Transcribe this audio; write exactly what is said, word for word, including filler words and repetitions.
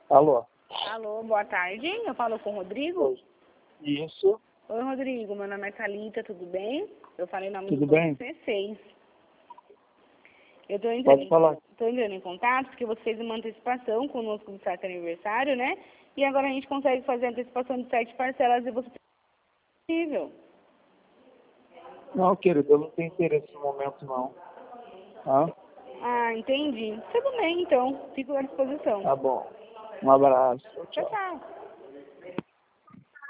Alô? Alô, boa tarde. Eu falo com o Rodrigo? Oi. Isso. Oi, Rodrigo. Meu nome é Thalita, tudo bem? Eu falei o nome Tudo do bem? banco C seis. Eu estou entrando, Pode em- falar. tô entrando em contato porque você fez uma antecipação conosco do certo aniversário, né? E agora a gente consegue fazer a antecipação de sete parcelas e você tem possível. Não, querido, eu não tenho interesse no momento, não. Tá? Ah, entendi. Tudo bem, então. Fico à disposição. Tá bom. Um abraço. Tchau, Tchau. tchau.